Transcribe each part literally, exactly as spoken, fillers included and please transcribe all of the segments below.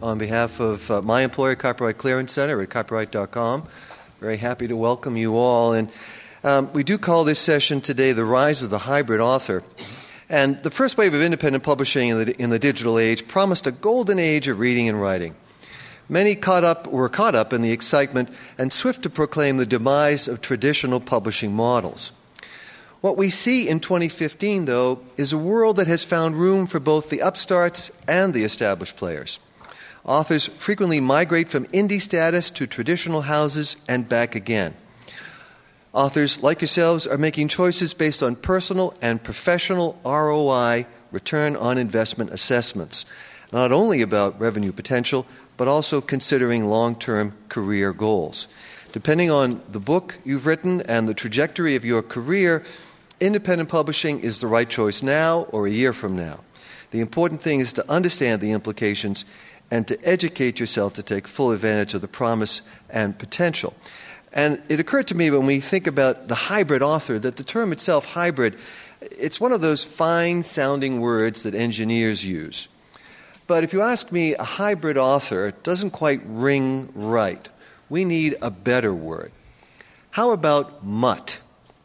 on behalf of uh, my employer, Copyright Clearance Center at copyright dot com. Very happy to welcome you all. And um, we do call this session today The Rise of the Hybrid Author. And the first wave of independent publishing in the, in the digital age promised a golden age of reading and writing. Many caught up, were caught up in the excitement and swift to proclaim the demise of traditional publishing models. What we see in twenty fifteen, though, is a world that has found room for both the upstarts and the established players. Authors frequently migrate from indie status to traditional houses and back again. Authors, like yourselves, are making choices based on personal and professional R O I, return on investment assessments, not only about revenue potential, but also considering long-term career goals. Depending on the book you've written and the trajectory of your career, independent publishing is the right choice now or a year from now. The important thing is to understand the implications and to educate yourself to take full advantage of the promise and potential. And it occurred to me when we think about the hybrid author that the term itself, hybrid, it's one of those fine-sounding words that engineers use. But if you ask me, a hybrid author doesn't quite ring right. We need a better word. How about mutt?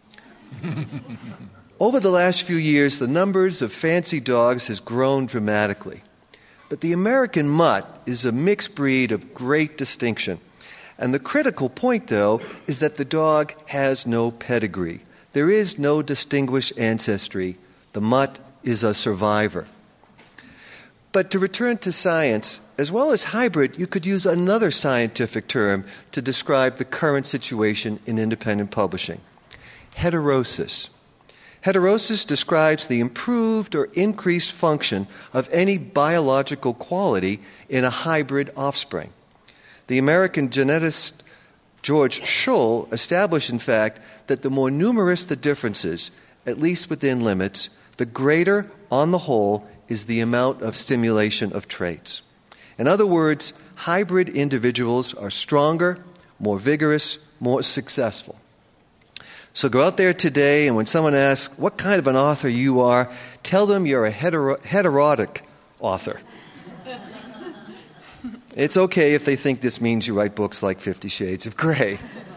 Over the last few years, the numbers of fancy dogs has grown dramatically. But the American mutt is a mixed breed of great distinction. And the critical point, though, is that the dog has no pedigree. There is no distinguished ancestry. The mutt is a survivor. But to return to science, as well as hybrid, you could use another scientific term to describe the current situation in independent publishing: heterosis. Heterosis describes the improved or increased function of any biological quality in a hybrid offspring. The American geneticist George Shull established, in fact, that the more numerous the differences, at least within limits, the greater, on the whole, is the amount of stimulation of traits. In other words, hybrid individuals are stronger, more vigorous, more successful. So go out there today, and when someone asks what kind of an author you are, tell them you're a hetero- heterotic author. It's okay if they think this means you write books like Fifty Shades of Grey.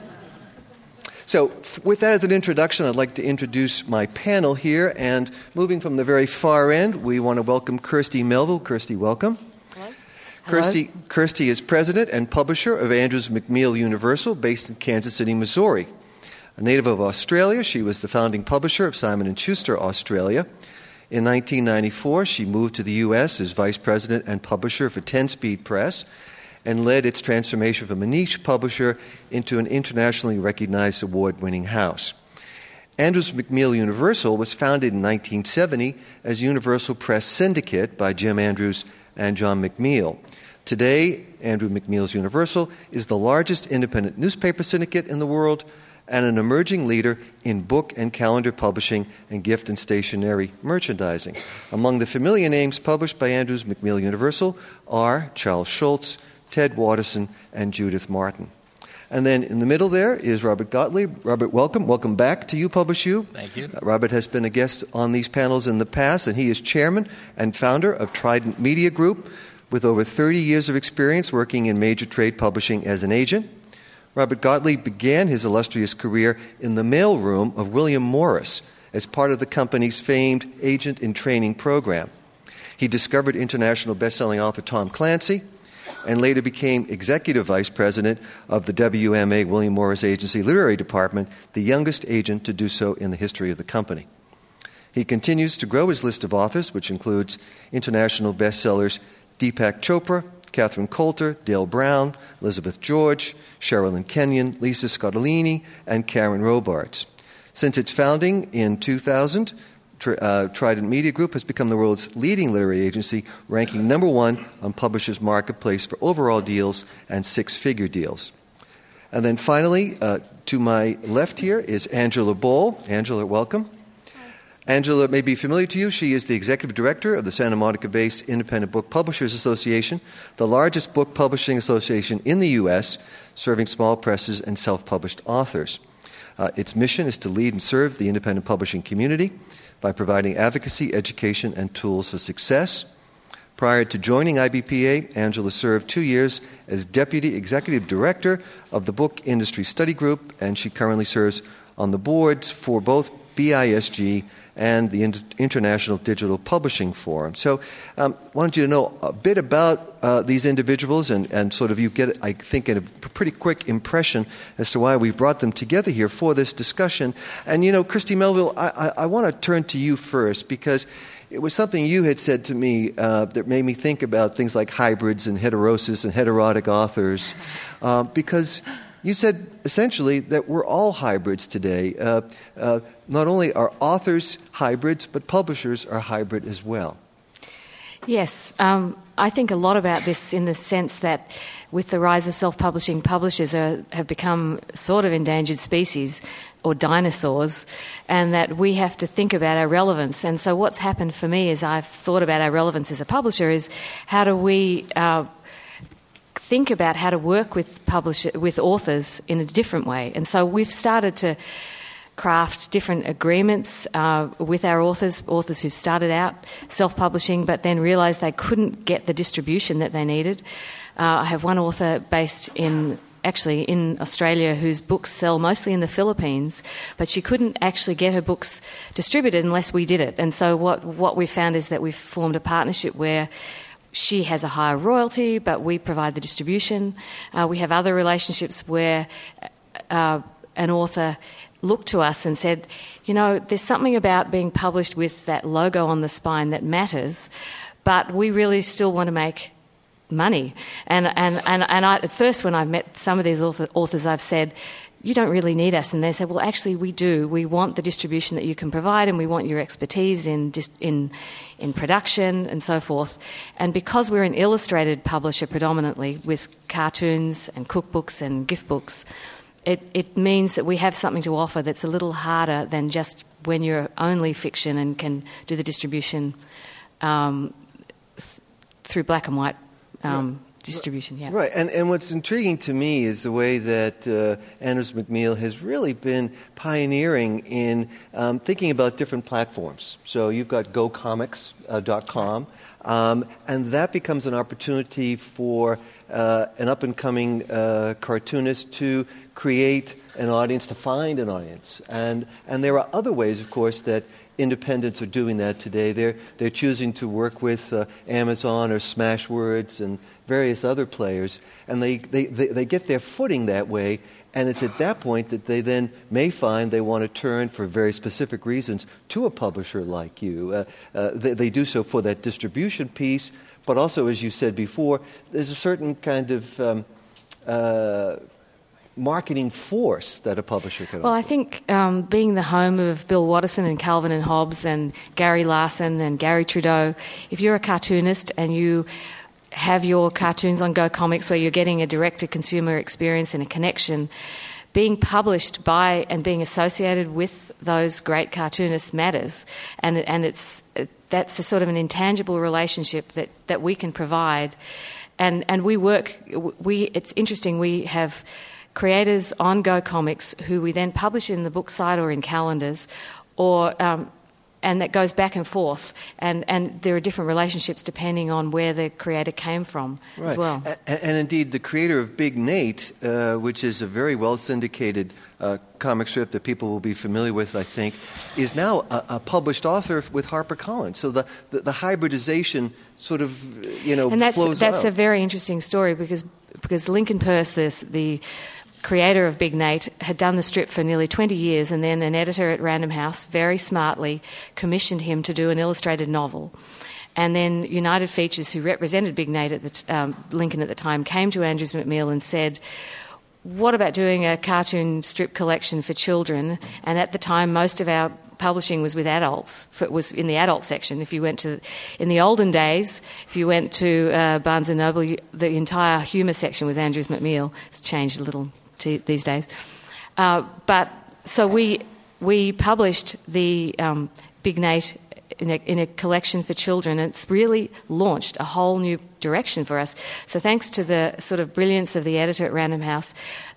So with that as an introduction, I'd like to introduce my panel here. And moving from the very far end, we want to welcome Kirsty Melville. Kirsty, welcome. Hello. Kirsty, Kirsty is president and publisher of Andrews McMeel Universal, based in Kansas City, Missouri. A native of Australia, she was the founding publisher of Simon and Schuster Australia. In nineteen ninety-four, she moved to the U S as vice president and publisher for Ten Speed Press, and led its transformation from a niche publisher into an internationally recognized award-winning house. Andrews McMeel Universal was founded in nineteen seventy as Universal Press Syndicate by Jim Andrews and John McMeel. Today, Andrew McMeel's Universal is the largest independent newspaper syndicate in the world and an emerging leader in book and calendar publishing and gift and stationery merchandising. Among the familiar names published by Andrews McMeel Universal are Charles Schulz, Ted Watterson, and Judith Martin. And then in the middle there is Robert Gottlieb. Robert, welcome. Welcome back to You Publish You. Thank you. Uh, Robert has been a guest on these panels in the past, and he is chairman and founder of Trident Media Group, with over thirty years of experience working in major trade publishing as an agent. Robert Gottlieb began his illustrious career in the mailroom of William Morris as part of the company's famed Agent in Training program. He discovered international best-selling author Tom Clancy and later became executive vice president of the W M A William Morris Agency Literary Department, the youngest agent to do so in the history of the company. He continues to grow his list of authors, which includes international bestsellers Deepak Chopra, Catherine Coulter, Dale Brown, Elizabeth George, Sherilyn Kenyon, Lisa Scottolini, and Karen Robards. Since its founding in two thousand, Tr- uh, Trident Media Group has become the world's leading literary agency, ranking number one on Publishers Marketplace for overall deals and six-figure deals. And then finally, uh, to my left here is Angela Ball. Angela, welcome. Angela may be familiar to you. She is the executive director of the Santa Monica-based Independent Book Publishers Association, the largest book publishing association in the U S, serving small presses and self-published authors. Uh, its mission is to lead and serve the independent publishing community by providing advocacy, education, and tools for success. Prior to joining I B P A, Angela served two years as Deputy Executive Director of the Book Industry Study Group, and she currently serves on the boards for both B I S G and the International Digital Publishing Forum. So um, I wanted you to know a bit about uh, these individuals and, and sort of you get, I think, a pretty quick impression as to why we brought them together here for this discussion. And, you know, Christy Melville, I, I, I want to turn to you first because it was something you had said to me uh, that made me think about things like hybrids and heterosis and heterotic authors uh, because you said essentially that we're all hybrids today. Uh, uh, not only are authors hybrids, but publishers are hybrid as well. Yes, um, I think a lot about this in the sense that with the rise of self-publishing, publishers are, have become sort of endangered species or dinosaurs, and that we have to think about our relevance. And so what's happened for me as I've thought about our relevance as a publisher is how do we Uh, think about how to work with publish with authors in a different way. And so we've started to craft different agreements uh, with our authors, authors who started out self-publishing but then realised they couldn't get the distribution that they needed. Uh, I have one author based in actually in Australia whose books sell mostly in the Philippines, but she couldn't actually get her books distributed unless we did it. And so what, what we found is that we've formed a partnership where she has a higher royalty, but we provide the distribution. Uh, we have other relationships where uh, an author looked to us and said, you know, there's something about being published with that logo on the spine that matters, but we really still want to make money. And and, and, and I, at first when I've met some of these author, authors, I've said, you don't really need us. And they said, well, actually, we do. We want the distribution that you can provide, and we want your expertise in in in production and so forth. And because we're an illustrated publisher predominantly with cartoons and cookbooks and gift books, it, it means that we have something to offer that's a little harder than just when you're only fiction and can do the distribution um, th- through black and white um yeah. distribution, yeah. Right, and and what's intriguing to me is the way that uh, Andrews McMeel has really been pioneering in um, thinking about different platforms. So you've got go comics dot com, um, and that becomes an opportunity for uh, an up-and-coming uh, cartoonist to create an audience, to find an audience. And and there are other ways, of course, that independents are doing that today. They're they're choosing to work with uh, Amazon or Smashwords and various other players, and they, they, they, they get their footing that way, and it's at that point that they then may find they want to turn, for very specific reasons, to a publisher like you. Uh, uh, they, they do so for that distribution piece, but also, as you said before, there's a certain kind of um, uh, marketing force that a publisher can Well, offer. I think um, being the home of Bill Watterson and Calvin and Hobbes and Gary Larson and Gary Trudeau, if you're a cartoonist and you have your cartoons on Go Comics where you're getting a direct-to-consumer experience and a connection, being published by and being associated with those great cartoonists matters. And and it's that's a sort of an intangible relationship that, that we can provide. And and we work, we it's interesting, we have creators on Go Comics who we then publish in the book site or in calendars, or um, and that goes back and forth, and, and there are different relationships depending on where the creator came from right. as well. And, and indeed, the creator of Big Nate, uh, which is a very well syndicated uh, comic strip that people will be familiar with, I think, is now a, a published author with HarperCollins. So the, the, the hybridization sort of, you know, and that's, flows that's out. a very interesting story because because Lincoln Peirce, this, the creator of Big Nate, had done the strip for nearly twenty years, and then an editor at Random House very smartly commissioned him to do an illustrated novel. And then United Features, who represented Big Nate at the t- um, Lincoln at the time, came to Andrews McMeel and said, what about doing a cartoon strip collection for children? And at the time, most of our publishing was with adults. It was in the adult section. If you went to, in the olden days, if you went to uh, Barnes and Noble, you, the entire humour section was Andrews McMeel. It's changed a little t- these days. Uh, but so we we published the um, Big Nate in a, in a collection for children. It's really launched a whole new direction for us. So thanks to the sort of brilliance of the editor at Random House,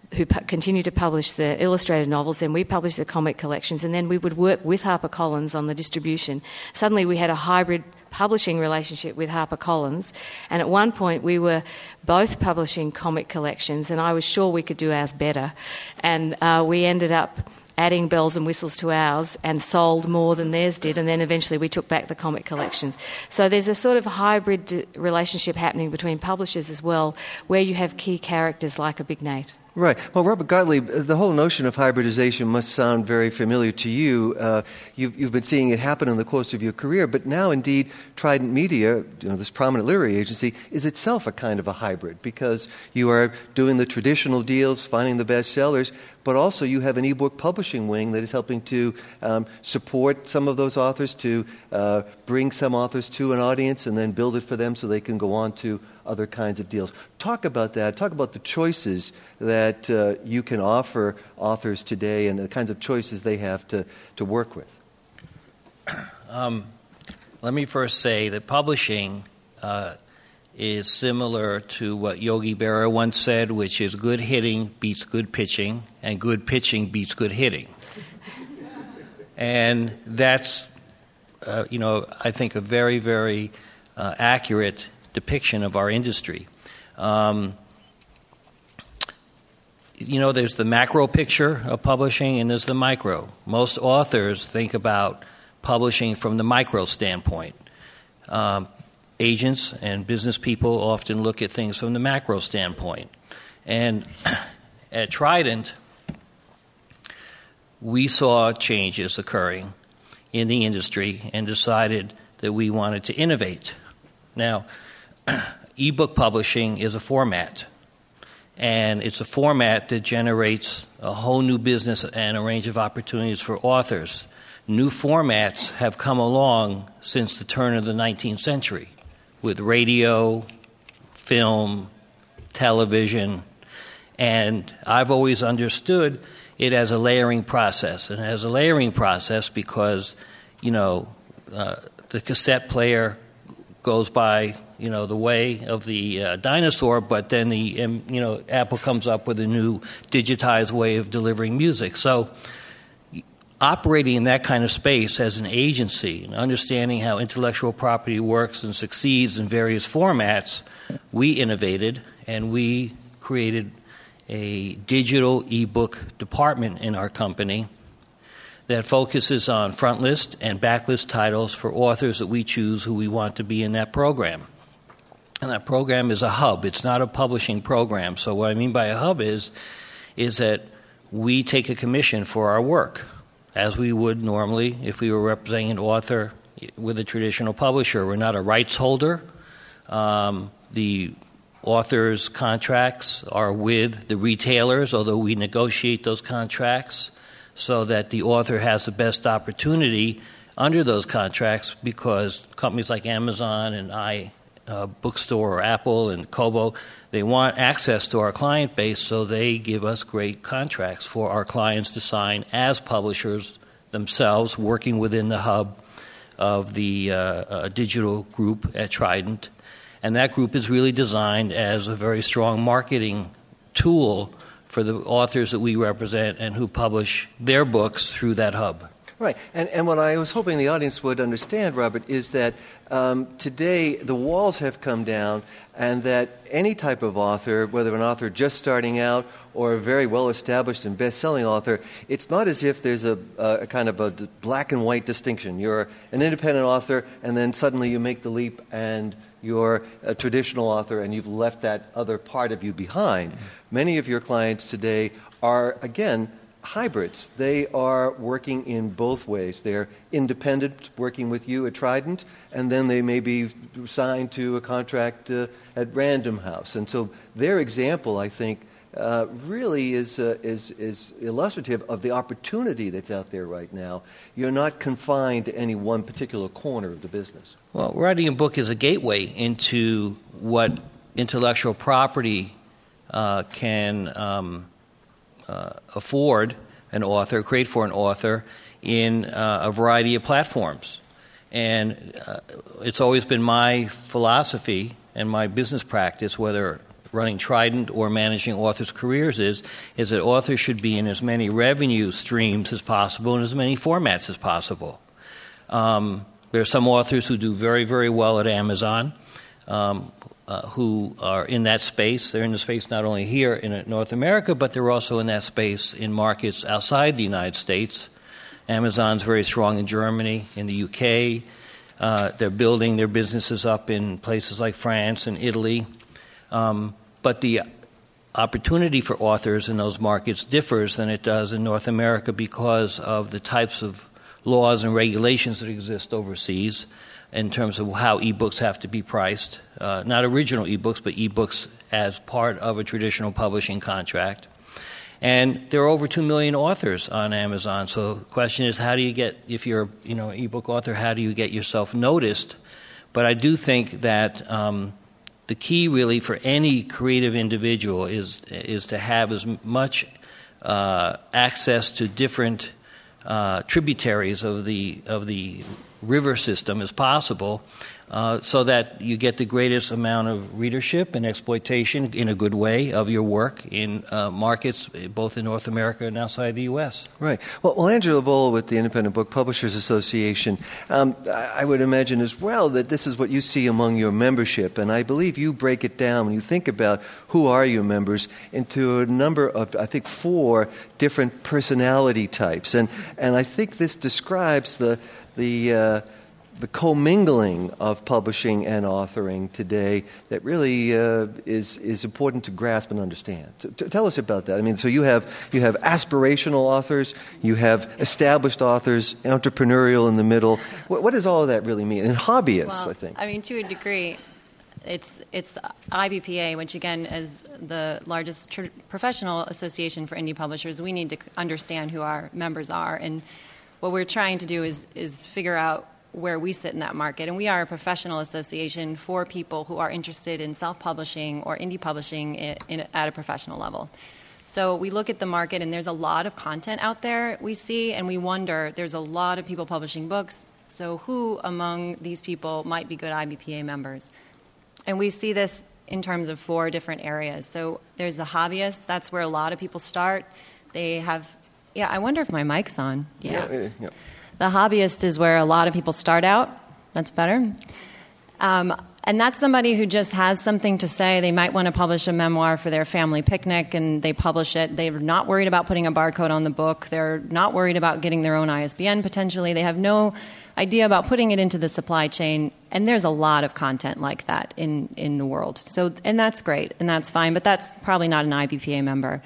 who pu- continued to publish the illustrated novels, then we published the comic collections, and then we would work with HarperCollins on the distribution. Suddenly we had a hybrid publishing relationship with HarperCollins, and at one point we were both publishing comic collections, and I was sure we could do ours better, and uh, we ended up adding bells and whistles to ours and sold more than theirs did, and then eventually we took back the comic collections. So there's a sort of hybrid relationship happening between publishers as well, where you have key characters like a Big Nate. Right. Well, Robert Gottlieb, the whole notion of hybridization must sound very familiar to you. Uh, you've, you've been seeing it happen in the course of your career, but now, indeed, Trident Media, you know, this prominent literary agency, is itself a kind of a hybrid, because you are doing the traditional deals, finding the best sellers, but also you have an ebook publishing wing that is helping to um, support some of those authors, to uh, bring some authors to an audience and then build it for them so they can go on to other kinds of deals. Talk about that. Talk about the choices that uh, you can offer authors today and the kinds of choices they have to, to work with. Um, let me first say that publishing uh, is similar to what Yogi Berra once said, which is good hitting beats good pitching, and good pitching beats good hitting. And that's, uh, you know, I think a very, very uh, accurate depiction of our industry. Um, you know, there's the macro picture of publishing and there's the micro. Most authors think about publishing from the micro standpoint. Um, agents and business people often look at things from the macro standpoint. And at Trident, we saw changes occurring in the industry and decided that we wanted to innovate. Now, ebook publishing is a format, and it's a format that generates a whole new business and a range of opportunities for authors. New formats have come along since the turn of the nineteenth century, with radio, film, television, and I've always understood it as a layering process, and as a layering process because, you know, uh, the cassette player goes by, you know, the way of the uh, dinosaur, but then the, um, you know, Apple comes up with a new digitized way of delivering music. So operating in that kind of space as an agency and understanding how intellectual property works and succeeds in various formats, we innovated and we created a digital ebook department in our company that focuses on front list and backlist titles for authors that we choose who we want to be in that program. And that program is a hub. It's not a publishing program. So what I mean by a hub is, is that we take a commission for our work, as we would normally if we were representing an author with a traditional publisher. We're not a rights holder. Um, the authors' contracts are with the retailers, although we negotiate those contracts so that the author has the best opportunity under those contracts, because companies like Amazon and I, uh, Bookstore or Apple and Kobo, they want access to our client base, so they give us great contracts for our clients to sign as publishers themselves, working within the hub of the uh, uh, digital group at Trident. And that group is really designed as a very strong marketing tool for the authors that we represent and who publish their books through that hub. Right. And, and what I was hoping the audience would understand, Robert, is that um, today the walls have come down, and that any type of author, whether an author just starting out or a very well-established and best-selling author, it's not as if there's a, a kind of a black and white distinction. You're an independent author, and then suddenly you make the leap and you're a traditional author and you've left that other part of you behind. Mm-hmm. Many of your clients today are, again, hybrids. They are working in both ways. They're independent, working with you at Trident, and then they may be signed to a contract uh, at Random House. And so their example, I think, uh, really is, uh, is, is illustrative of the opportunity that's out there right now. You're not confined to any one particular corner of the business. Well, writing a book is a gateway into what intellectual property uh, can um, uh, afford an author, create for an author in uh, a variety of platforms. And uh, it's always been my philosophy and my business practice, whether running Trident or managing authors' careers is, is that authors should be in as many revenue streams as possible and as many formats as possible. Um, there are some authors who do very, very well at Amazon, um, uh, who are in that space. They're in the space not only here in North America, but they're also in that space in markets outside the United States. Amazon's very strong in Germany, in the U K. Uh, they're building their businesses up in places like France and Italy. Um, but the opportunity for authors in those markets differs than it does in North America because of the types of laws and regulations that exist overseas in terms of how ebooks have to be priced. Uh, not original ebooks, but ebooks as part of a traditional publishing contract. And there are over two million authors on Amazon. So the question is, how do you get, if you're you know, an ebook author, how do you get yourself noticed? But I do think that um, the key really for any creative individual is is to have as much uh, access to different uh, tributaries of the of the river system as possible, uh, so that you get the greatest amount of readership and exploitation in a good way of your work in uh, markets both in North America and outside the U S. Right. Well, well Angela Boll with the Independent Book Publishers Association, um, I would imagine as well that this is what you see among your membership, and I believe you break it down when you think about who are your members into a number of, I think, four different personality types, and and I think this describes the the uh, the commingling of publishing and authoring today that really uh, is is important to grasp and understand. So, t- tell us about that. I mean, so you have you have aspirational authors, you have established authors, entrepreneurial in the middle. What, what does all of that really mean? And hobbyists, well, I think. I mean, to a degree, it's it's I B P A, which again is the largest tr- professional association for indie publishers. We need to understand who our members are, and what we're trying to do is is figure out where we sit in that market. And we are a professional association for people who are interested in self-publishing or indie publishing in, in, at a professional level. So we look at the market, and there's a lot of content out there we see, and we wonder, there's a lot of people publishing books, so who among these people might be good I B P A members? And we see this in terms of four different areas. So there's the hobbyists. That's where a lot of people start. They have, yeah, I wonder if my mic's on. Yeah. yeah, yeah. The hobbyist is where a lot of people start out. That's better. Um, and that's somebody who just has something to say. They might want to publish a memoir for their family picnic, and they publish it. They're not worried about putting a barcode on the book. They're not worried about getting their own I S B N potentially. They have no idea about putting it into the supply chain. And there's a lot of content like that in, in the world. So, and that's great, and that's fine, but that's probably not an I B P A member.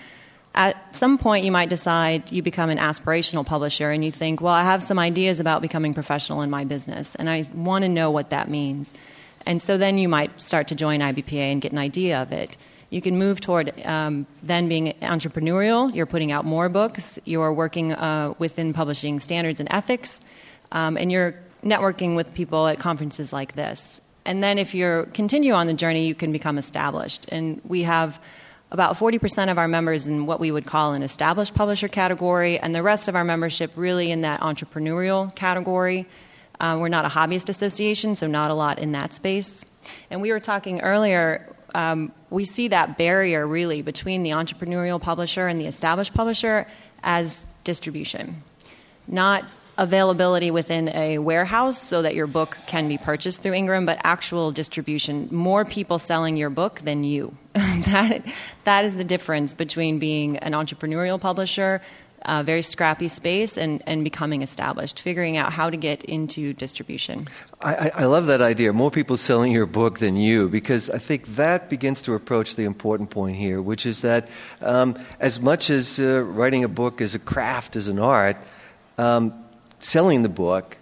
At some point, you might decide you become an aspirational publisher, and you think, well, I have some ideas about becoming professional in my business, and I want to know what that means. And so then you might start to join I B P A and get an idea of it. You can move toward um, then being entrepreneurial. You're putting out more books. You're working uh, within publishing standards and ethics, um, and you're networking with people at conferences like this. And then if you continue on the journey, you can become established. And we have about forty percent of our members in what we would call an established publisher category, and the rest of our membership really in that entrepreneurial category. Uh, we're not a hobbyist association, so not a lot in that space. And we were talking earlier, um, we see that barrier really between the entrepreneurial publisher and the established publisher as distribution. Not availability within a warehouse so that your book can be purchased through Ingram, but actual distribution. More people selling your book than you. that that is the difference between being an entrepreneurial publisher, a very scrappy space, and, and becoming established, figuring out how to get into distribution. I, I love that idea, more people selling your book than you, because I think that begins to approach the important point here, which is that um, as much as uh, writing a book is a craft, is an art, um, selling the book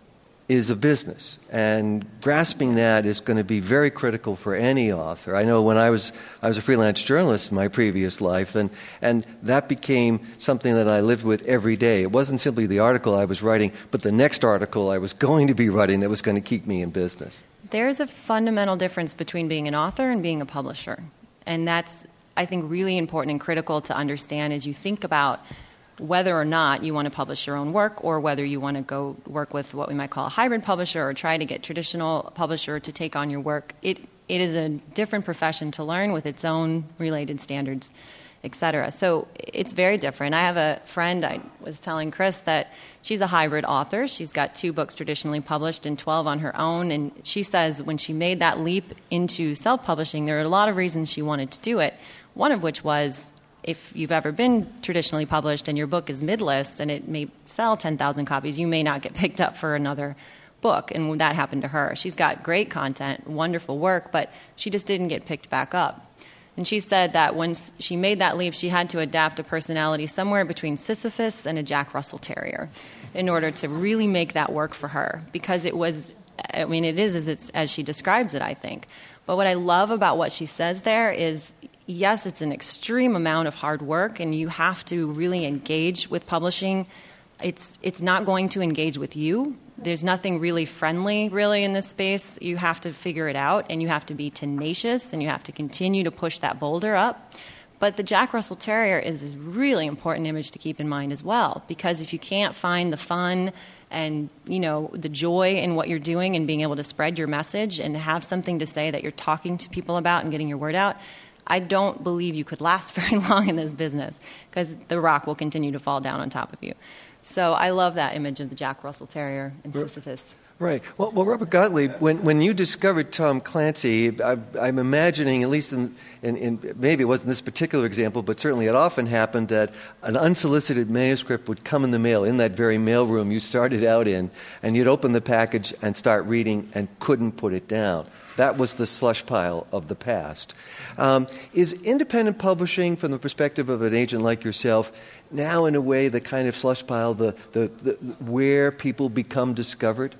is a business, and grasping that is going to be very critical for any author. I know when I was I was a freelance journalist in my previous life, and, and that became something that I lived with every day. It wasn't simply the article I was writing, but the next article I was going to be writing that was going to keep me in business. There's a fundamental difference between being an author and being a publisher, and that's, I think, really important and critical to understand as you think about whether or not you want to publish your own work, or whether you want to go work with what we might call a hybrid publisher, or try to get traditional publisher to take on your work. It it is a different profession to learn with its own related standards, et cetera. So it's very different. I have a friend, I was telling Chris that she's a hybrid author. She's got two books traditionally published and twelve on her own. And she says when she made that leap into self-publishing, there are a lot of reasons she wanted to do it, one of which was if you've ever been traditionally published and your book is mid-list and it may sell ten thousand copies, you may not get picked up for another book. And that happened to her. She's got great content, wonderful work, but she just didn't get picked back up. And she said that when she made that leap, she had to adapt a personality somewhere between Sisyphus and a Jack Russell Terrier in order to really make that work for her. Because it was, I mean, it is as, it's, as she describes it, I think. But what I love about what she says there is, yes, it's an extreme amount of hard work, and you have to really engage with publishing. It's it's not going to engage with you. There's nothing really friendly, really, in this space. You have to figure it out, and you have to be tenacious, and you have to continue to push that boulder up. But the Jack Russell Terrier is a really important image to keep in mind as well, because if you can't find the fun and, you know, the joy in what you're doing and being able to spread your message and have something to say that you're talking to people about and getting your word out, I don't believe you could last very long in this business, because the rock will continue to fall down on top of you. So I love that image of the Jack Russell Terrier and Sisyphus. Right. Well, well, Robert Gottlieb, when, when you discovered Tom Clancy, I, I'm imagining, at least in, in, in, maybe it wasn't this particular example, but certainly it often happened that an unsolicited manuscript would come in the mail in that very mailroom you started out in, and you'd open the package and start reading and couldn't put it down. That was the slush pile of the past. Um, is independent publishing, from the perspective of an agent like yourself, now in a way the kind of slush pile, the, the, the where people become discovered?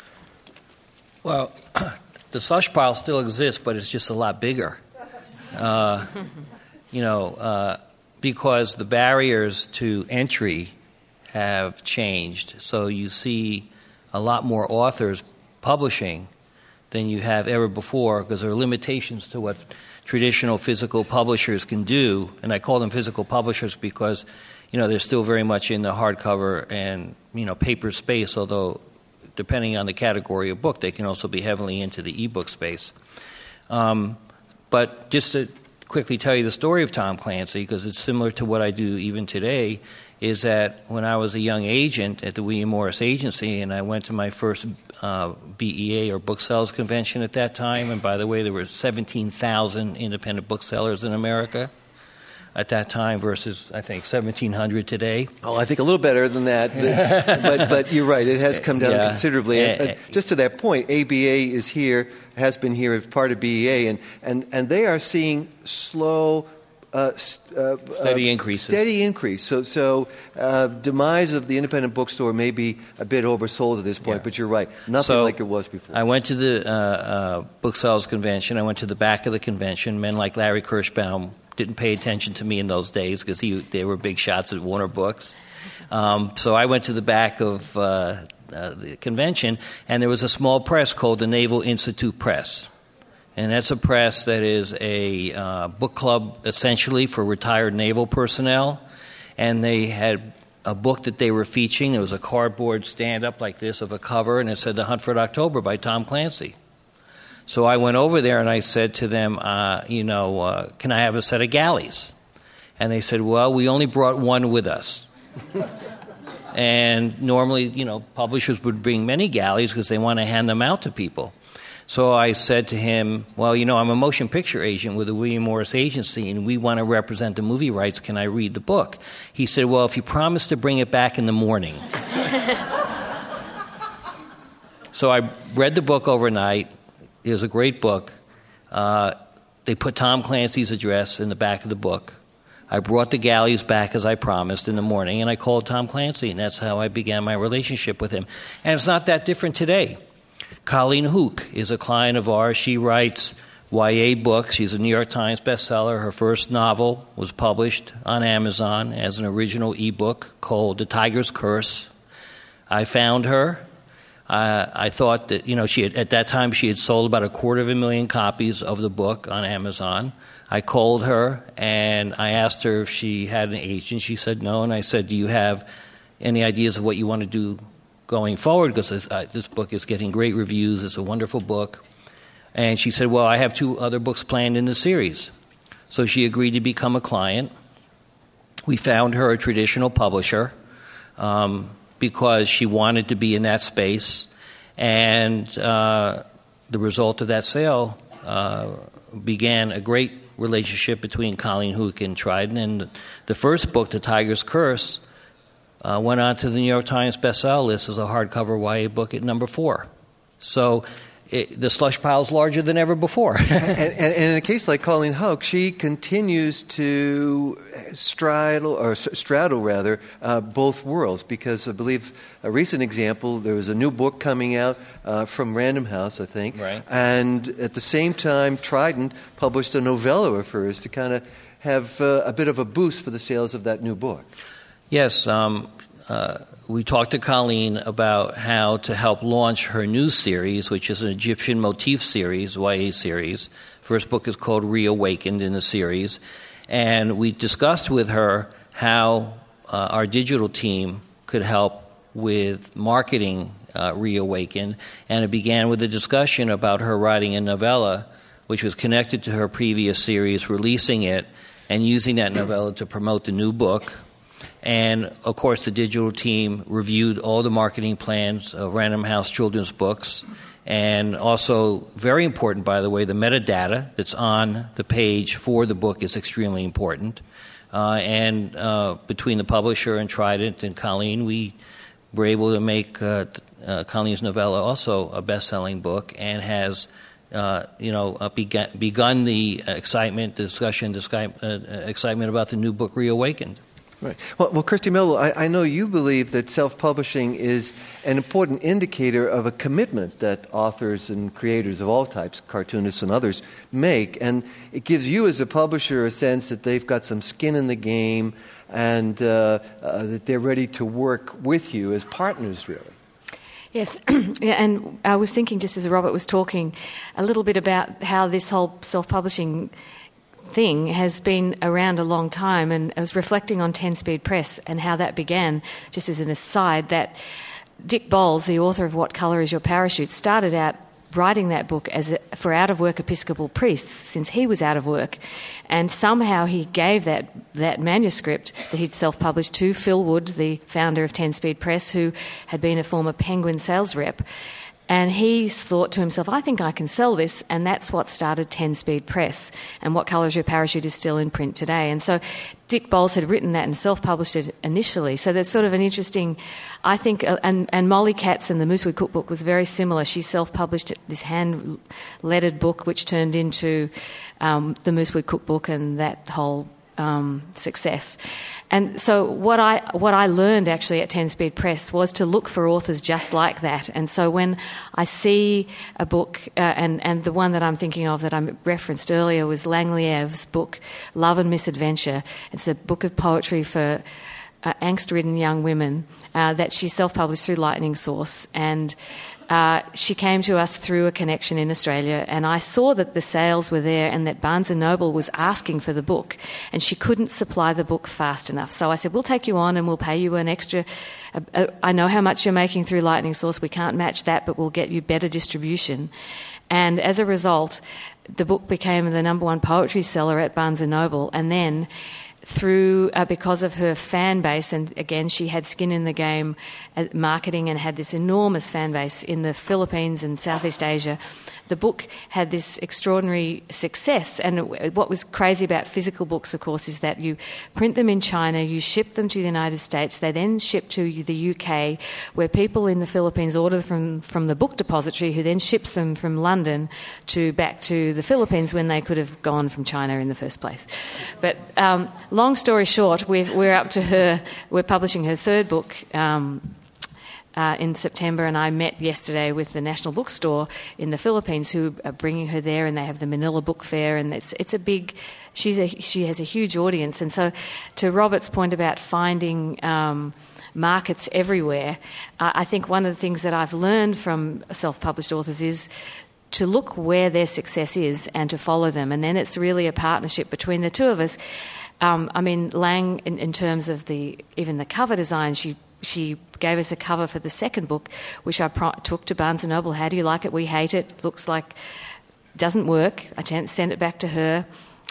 Well, the slush pile still exists, but it's just a lot bigger. Uh, you know, uh, because the barriers to entry have changed. So you see a lot more authors publishing than you have ever before, because there are limitations to what traditional physical publishers can do. And I call them physical publishers because, you know, they're still very much in the hardcover and, you know, paper space, although depending on the category of book, they can also be heavily into the ebook space. Um, but just to quickly tell you the story of Tom Clancy, because it's similar to what I do even today, is that when I was a young agent at the William Morris Agency, and I went to my first uh, B E A, or booksellers convention at that time, and by the way, there were seventeen thousand independent booksellers in America at that time versus, I think, seventeen hundred today. Oh, I think a little better than that. but, but you're right, it has come down yeah. considerably. And, uh, just to that point, A B A is here, has been here as part of B E A, and, and, and they are seeing slow, uh, uh, steady uh, increases. Steady increase. So, so uh, demise of the independent bookstore may be a bit oversold at this point, yeah. but you're right, nothing so like it was before. I went to the uh, uh, booksellers convention. I went to the back of the convention. Men like Larry Kirschbaum didn't pay attention to me in those days because he they were big shots at Warner Books. Um, so I went to the back of uh, uh, the convention, and there was a small press called the Naval Institute Press. And that's a press that is a uh, book club essentially for retired naval personnel. And they had a book that they were featuring. It was a cardboard stand-up like this of a cover, and it said The Hunt for October by Tom Clancy. So I went over there and I said to them, uh, you know, uh, can I have a set of galleys? And they said, well, we only brought one with us. And normally, you know, publishers would bring many galleys because they want to hand them out to people. So I said to him, well, you know, I'm a motion picture agent with the William Morris Agency, and we want to represent the movie rights. Can I read the book? He said, well, if you promise to bring it back in the morning. So I read the book overnight. It was a great book. Uh, they put Tom Clancy's address in the back of the book. I brought the galleys back as I promised in the morning, and I called Tom Clancy, and that's how I began my relationship with him. And it's not that different today. Colleen Hook is a client of ours. She writes Y A books. She's a New York Times bestseller. Her first novel was published on Amazon as an original ebook called The Tiger's Curse. I found her. Uh, I thought that, you know, she had, at that time she had sold about a quarter of a million copies of the book on Amazon. I called her and I asked her if she had an agent. She said no, and I said, do you have any ideas of what you want to do going forward? Because this, uh, this book is getting great reviews. It's a wonderful book. And she said, well, I have two other books planned in the series. So she agreed to become a client. We found her a traditional publisher um, because she wanted to be in that space. And uh, the result of that sale uh, began a great relationship between Colleen Hooke and Trident. And the first book, The Tiger's Curse, uh, went on to the New York Times bestseller list as a hardcover Y A book at number four. So it, the slush pile is larger than ever before. and, and, and in a case like Colleen Hooke, she continues to straddle, or straddle rather, uh, both worlds. Because I believe a recent example, there was a new book coming out uh, from Random House, I think, right. And at the same time, Trident published a novella of hers to kind of have uh, a bit of a boost for the sales of that new book. Yes. Um, uh, we talked to Colleen about how to help launch her new series, which is an Egyptian motif series, Y A series. First book is called Reawakened in the series. And we discussed with her how uh, our digital team could help with marketing uh, Reawakened. And it began with a discussion about her writing a novella, which was connected to her previous series, releasing it, and using that novella to promote the new book. And, of course, the digital team reviewed all the marketing plans of Random House children's books. And also, very important, by the way, the metadata that's on the page for the book is extremely important. Uh, and uh, between the publisher and Trident and Colleen, we were able to make uh, uh, Colleen's novella also a best-selling book, and has uh, you know, uh, begun, begun the excitement, discussion, discuss, uh, excitement about the new book, Reawakened. Right. Well, well, Christy Mello, I, I know you believe that self-publishing is an important indicator of a commitment that authors and creators of all types, cartoonists and others, make. And it gives you as a publisher a sense that they've got some skin in the game, and uh, uh, that they're ready to work with you as partners, really. Yes, yeah, and I was thinking, just as Robert was talking, a little bit about how this whole self-publishing thing has been around a long time, and I was reflecting on Ten Speed Press and how that began. Just as an aside, that Dick Bowles, the author of What Colour Is Your Parachute, started out writing that book as a, for out-of-work Episcopal priests, since he was out of work, and somehow he gave that that manuscript that he'd self-published to Phil Wood, the founder of Ten Speed Press, who had been a former Penguin sales rep. And he thought to himself, I think I can sell this, and that's what started Ten Speed Press. And What Colour Is Your Parachute is still in print today. And so Dick Bowles had written that and self-published it initially. So that's sort of an interesting, I think, uh, and, and Molly Katz and the Moosewood Cookbook was very similar. She self-published this hand-lettered book, which turned into um, the Moosewood Cookbook and that whole um, success. And so what I what I learned actually at Ten Speed Press was to look for authors just like that. And so when I see a book, uh, and, and the one that I'm thinking of that I referenced earlier was Lang Liev's book, Love and Misadventure. It's a book of poetry for uh, angst-ridden young women uh, that she self-published through Lightning Source. And Uh, she came to us through a connection in Australia, and I saw that the sales were there and that Barnes and Noble was asking for the book, and she couldn't supply the book fast enough. So I said, we'll take you on and we'll pay you an extra. Uh, uh, I know how much you're making through Lightning Source. We can't match that, but we'll get you better distribution. And as a result, the book became the number one poetry seller at Barnes and Noble, and then through uh, because of her fan base, and again she had skin in the game at marketing and had this enormous fan base in the Philippines and Southeast Asia, the book had this extraordinary success. And what was crazy about physical books, of course, is that you print them in China, you ship them to the United States, they then ship to the U K, where people in the Philippines order from, from the book depository, who then ships them from London to back to the Philippines when they could have gone from China in the first place. But um, long story short, we've, we're up to her, we're publishing her third book um, Uh, in September, and I met yesterday with the National Bookstore in the Philippines, who are bringing her there, and they have the Manila Book Fair, and it's it's a big. She's a she has a huge audience, and so to Robert's point about finding um, markets everywhere, uh, I think one of the things that I've learned from self-published authors is to look where their success is and to follow them, and then it's really a partnership between the two of us. Um, I mean, Lang, in, in terms of the even the cover design, she. She gave us a cover for the second book, which I pro- took to Barnes and Noble. How do you like it? We hate it. Looks like doesn't work. I sent it back to her.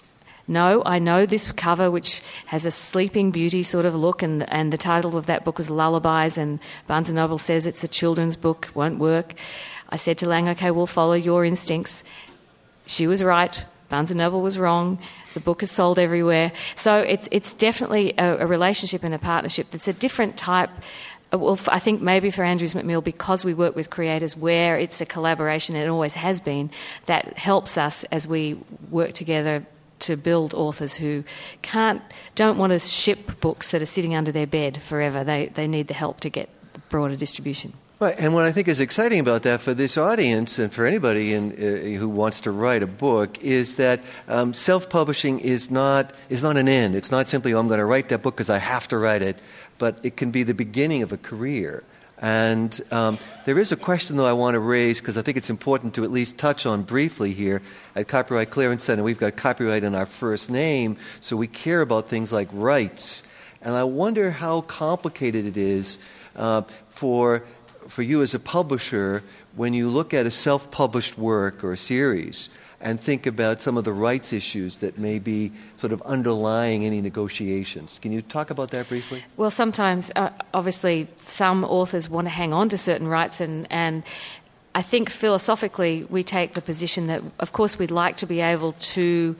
No, I know this cover, which has a Sleeping Beauty sort of look, and and the title of that book was Lullabies, and Barnes and Noble says it's a children's book, won't work. I said to Lang, okay, we'll follow your instincts. She was right. Barnes and Noble was wrong. The book is sold everywhere. So it's it's definitely a, a relationship and a partnership that's a different type. Well, I think maybe for Andrews McMeel, because we work with creators where it's a collaboration, and it always has been, that helps us as we work together to build authors who can't, don't want to ship books that are sitting under their bed forever. They they need the help to get broader distribution. Right, and what I think is exciting about that for this audience and for anybody in, uh, who wants to write a book is that um, self-publishing is not is not an end. It's not simply, oh, I'm going to write that book because I have to write it, but it can be the beginning of a career. And um, there is a question, though, I want to raise, because I think it's important to at least touch on briefly here. At Copyright Clearance Center, we've got copyright in our first name, so we care about things like rights. And I wonder how complicated it is uh, for for you as a publisher when you look at a self-published work or a series and think about some of the rights issues that may be sort of underlying any negotiations. Can you talk about that briefly? Well, sometimes, uh, obviously, some authors want to hang on to certain rights, and, and I think philosophically we take the position that, of course, we'd like to be able to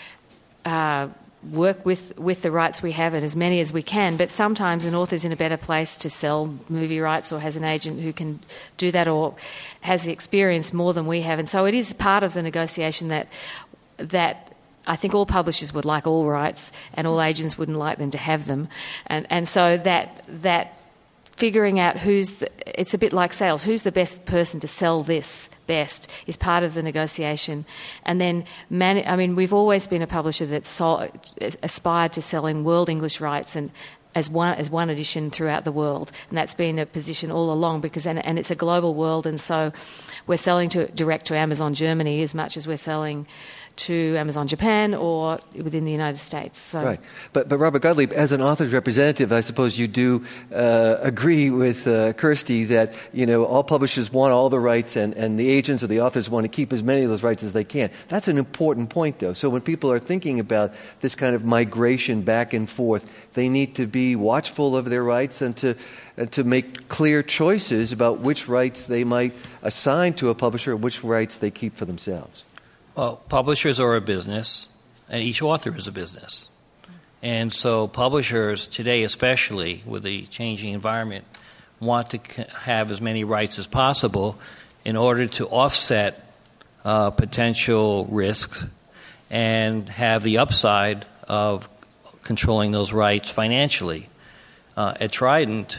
uh, work with, with the rights we have, and as many as we can, but sometimes an author's in a better place to sell movie rights or has an agent who can do that or has the experience more than we have. And so it is part of the negotiation that that I think all publishers would like all rights and all agents wouldn't like them to have them. And and so that that figuring out who's the, it's a bit like sales, who's the best person to sell this best is part of the negotiation. And then, man, I mean, we've always been a publisher that sold, aspired to selling world English rights and as one as one edition throughout the world, and that's been a position all along because and, and it's a global world, and so we're selling to direct to Amazon Germany as much as we're selling to Amazon Japan or within the United States. So. Right. But, but Robert Gottlieb, as an author's representative, I suppose you do uh, agree with uh, Kirsty that, you know, all publishers want all the rights and, and the agents or the authors want to keep as many of those rights as they can. That's an important point, though. So when people are thinking about this kind of migration back and forth, they need to be watchful of their rights and to and to make clear choices about which rights they might assign to a publisher and which rights they keep for themselves. Well, publishers are a business, and each author is a business. And so publishers today, especially with the changing environment, want to have as many rights as possible in order to offset uh, potential risks and have the upside of controlling those rights financially. Uh, at Trident,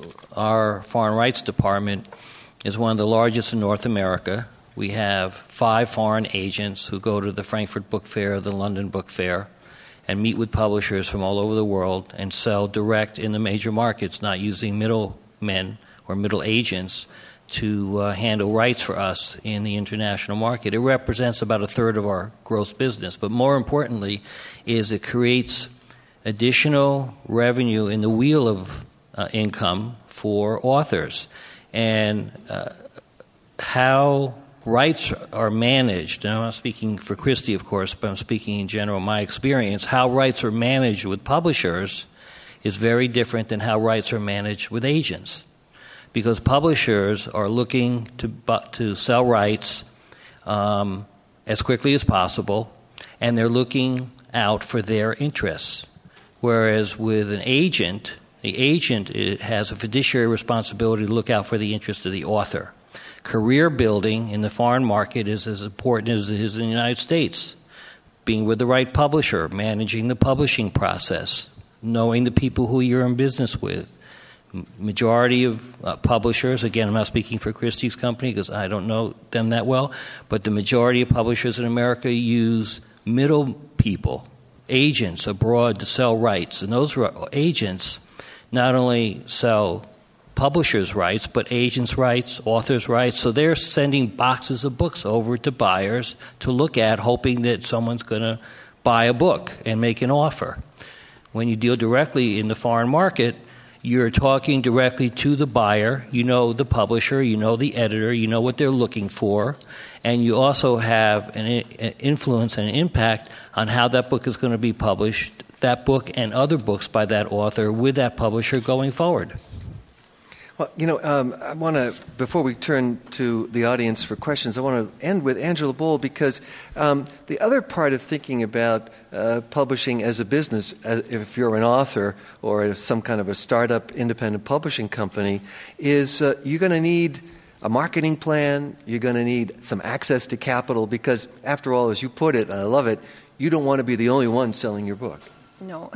our foreign rights department is one of the largest in North America. We have five foreign agents who go to the Frankfurt Book Fair, the London Book Fair, and meet with publishers from all over the world and sell direct in the major markets, not using middlemen or middle agents to uh, handle rights for us in the international market. It represents about a third of our gross business, but more importantly is it creates additional revenue in the wheel of uh, income for authors. And uh, how rights are managed, and I'm not speaking for Kirsty, of course, but I'm speaking in general, my experience, how rights are managed with publishers is very different than how rights are managed with agents. Because publishers are looking to to sell rights um, as quickly as possible, and they're looking out for their interests. Whereas with an agent, the agent has a fiduciary responsibility to look out for the interests of the author. Career building in the foreign market is as important as it is in the United States. Being with the right publisher, managing the publishing process, knowing the people who you're in business with. Majority of uh, publishers, again, I'm not speaking for Christie's company because I don't know them that well, but the majority of publishers in America use middle people, agents abroad to sell rights. And those agents not only sell publishers' rights, but agents' rights, authors' rights. So they're sending boxes of books over to buyers to look at, hoping that someone's going to buy a book and make an offer. When you deal directly in the foreign market, You're talking directly to the buyer. You know the publisher, you know the editor, you know what they're looking for, and you also have an influence and an impact on how that book is going to be published, that book and other books by that author with that publisher going forward. Well, you know, um, I want to, before we turn to the audience for questions, I want to end with Angela Boll, because um, the other part of thinking about uh, publishing as a business, uh, if you're an author or some kind of a startup independent publishing company, is uh, you're going to need a marketing plan, you're going to need some access to capital, because after all, as you put it, and I love it, you don't want to be the only one selling your book. No,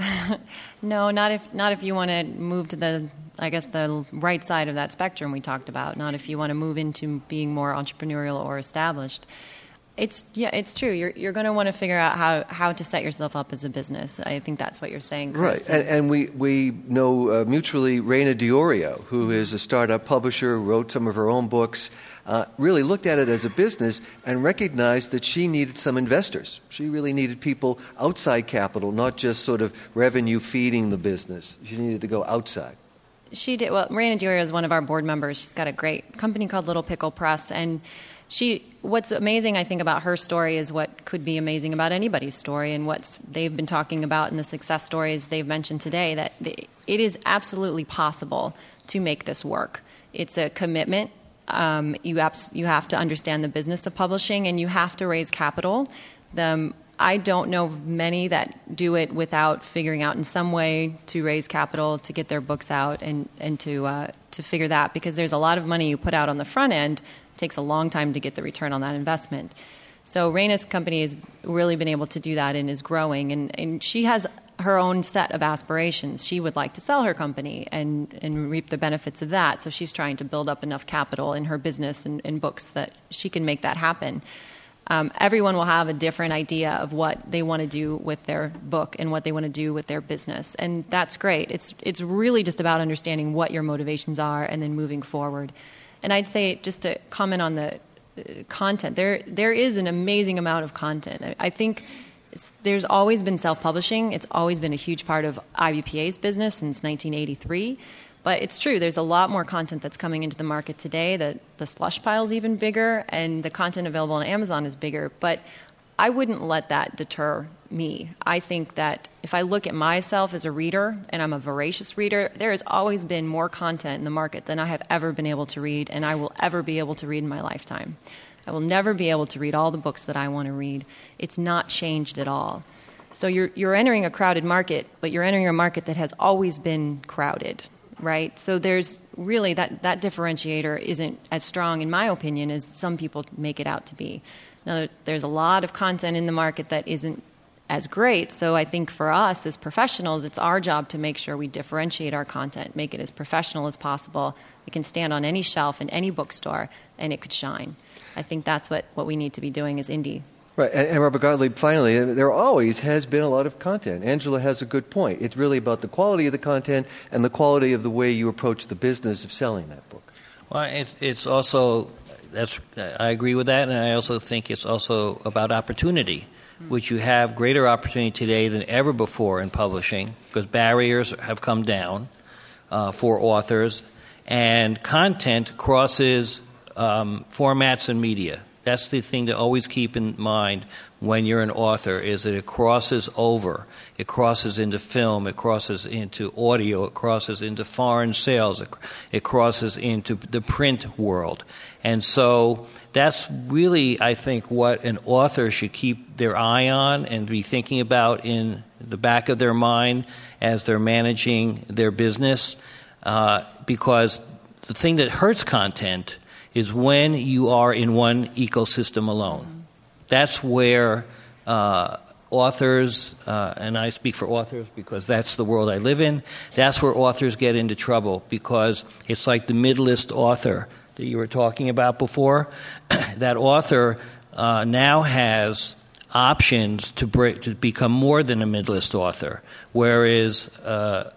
no, not if not if you want to move to the, I guess, the right side of that spectrum we talked about. Not if you want to move into being more entrepreneurial or established. It's yeah, it's true. You're you're going to want to figure out how, how to set yourself up as a business. I think that's what you're saying, Chris. Right, and, and we we know uh, mutually Raina DiOrio, who is a startup publisher, wrote some of her own books. Uh, really looked at it as a business and recognized that she needed some investors. She really needed people outside capital, not just sort of revenue feeding the business. She needed to go outside. She did. Well, Raina DiOrio is one of our board members. She's got a great company called Little Pickle Press, and she. What's amazing, I think, about her story is what could be amazing about anybody's story, and what they've been talking about in the success stories they've mentioned today. That it is absolutely possible to make this work. It's a commitment. Um, you, abs- you have to understand the business of publishing, and you have to raise capital. The, I don't know many that do it without figuring out in some way to raise capital to get their books out and, and to uh, to figure that, because there's a lot of money you put out on the front end. It takes a long time to get the return on that investment. So Raina's company has really been able to do that and is growing, and, and she has her own set of aspirations. She would like to sell her company and, and reap the benefits of that. So she's trying to build up enough capital in her business and, and books that she can make that happen. Um, everyone will have a different idea of what they want to do with their book and what they want to do with their business. And that's great. It's it's really just about understanding what your motivations are and then moving forward. And I'd say, just to comment on the uh, content, there there is an amazing amount of content. I, I think there's always been self-publishing. It's always been a huge part of I B P A's business since nineteen eighty-three. But it's true, there's a lot more content that's coming into the market today. The, the slush pile's even bigger, and the content available on Amazon is bigger. But I wouldn't let that deter me. I think that if I look at myself as a reader, and I'm a voracious reader, there has always been more content in the market than I have ever been able to read, and I will ever be able to read in my lifetime. I will never be able to read all the books that I want to read. It's not changed at all. So you're you're entering a crowded market, but you're entering a market that has always been crowded, right? So there's really that, that differentiator isn't as strong, in my opinion, as some people make it out to be. Now, there's a lot of content in the market that isn't as great, so I think for us as professionals, it's our job to make sure we differentiate our content, make it as professional as possible. It can stand on any shelf in any bookstore, and it could shine. I think that's what, what we need to be doing as indie. Right, and, and Robert Gottlieb, finally, there always has been a lot of content. Angela has a good point. It's really about the quality of the content and the quality of the way you approach the business of selling that book. Well, it's, it's also, that's, I agree with that, and I also think it's also about opportunity, mm-hmm. which you have greater opportunity today than ever before in publishing, because barriers have come down uh, for authors, and content crosses um, formats and media. That's the thing to always keep in mind when you're an author, is that it crosses over. It crosses into film. It crosses into audio. It crosses into foreign sales. It, it crosses into the print world. And so that's really, I think, what an author should keep their eye on and be thinking about in the back of their mind as they're managing their business, uh, because the thing that hurts content is when you are in one ecosystem alone. That's where uh, authors, uh, and I speak for authors because that's the world I live in, that's where authors get into trouble, because it's like the mid-list author that you were talking about before. That author uh, now has options to, break, to become more than a mid-list author, whereas uh,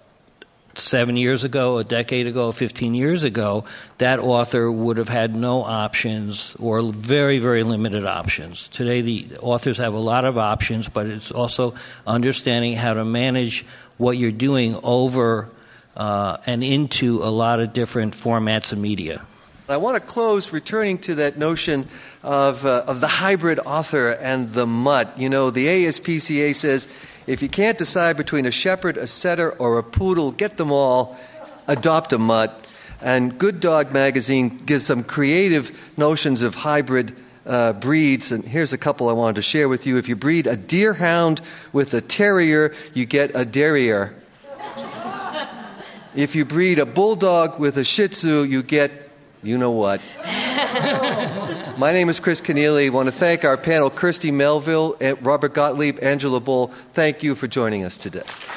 seven years ago, a decade ago, fifteen years ago, that author would have had no options or very, very limited options. Today, the authors have a lot of options, but it's also understanding how to manage what you're doing over uh, and into a lot of different formats of media. I want to close returning to that notion of, uh, of the hybrid author and the mutt. You know, the A S P C A says, if you can't decide between a shepherd, a setter, or a poodle, get them all, adopt a mutt. And Good Dog Magazine gives some creative notions of hybrid uh, breeds. And here's a couple I wanted to share with you. If you breed a deerhound with a terrier, you get a derriere. If you breed a bulldog with a shih tzu, you get you know what. My name is Chris Kenneally. I want to thank our panel, Kirsty Melville, Robert Gottlieb, Angela Bull. Thank you for joining us today.